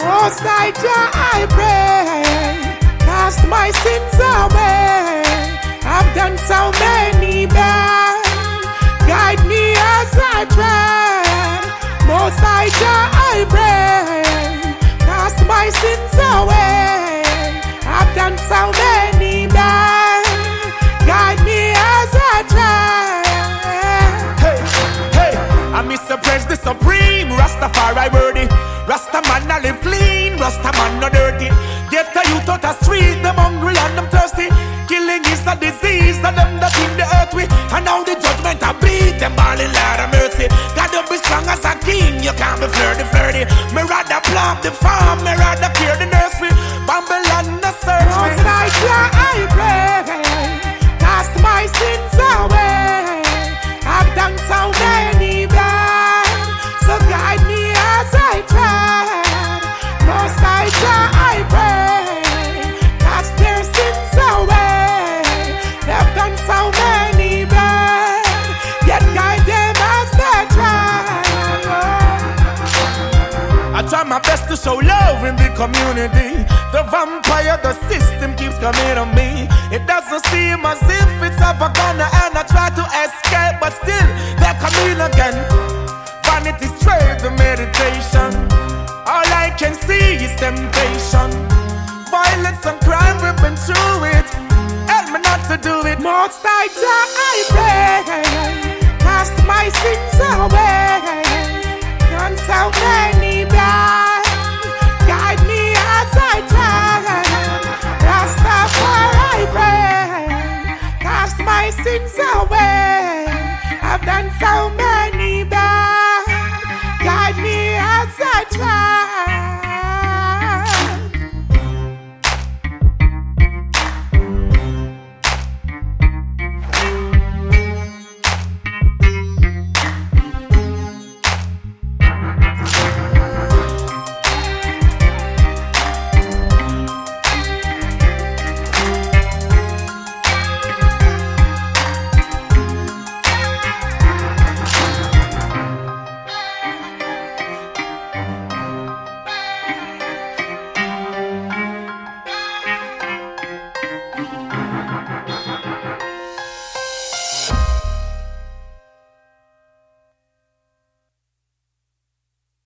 Most High Jah, I pray, cast my sins away. I've done so many bad, guide me as I tread. Most High Jah, I pray, cast my sins away. I've done so many bad, guide me as I tread. Hey, hey, I'm Mr. Prince, the Supreme, Rastafari worthy. Rastaman I live clean, Rastaman no dirty. Get the youth out the street, them hungry and them thirsty. Killing is a disease, and them that in the earth we. And now the judgment I beat them balling, Lord of mercy. Gotta be strong as a king, you can't be flirty. Me rather plant the farm, me rather clear the nursery. Babylon no search me. Most High Jah, I pray, cast my sins away. I've done so many bad, so guide me as I tread. Most High Jah, I pray, cast their sins away. They've done so many bad, yet guide them as they tread. I try my best to show love in the community. The vampire, the system keeps coming on me. It doesn't seem as if it's ever gonna end. I try to escape, but still they're coming again. Vanity straight the meditation. All I can see is temptation. Violence and crime, we've been through it. Help me not to do it. Most High Jah, I pray, cast my sins away. Done so many bad, guide me as I tread. Rastafari, I pray, cast my sins away. I've done so many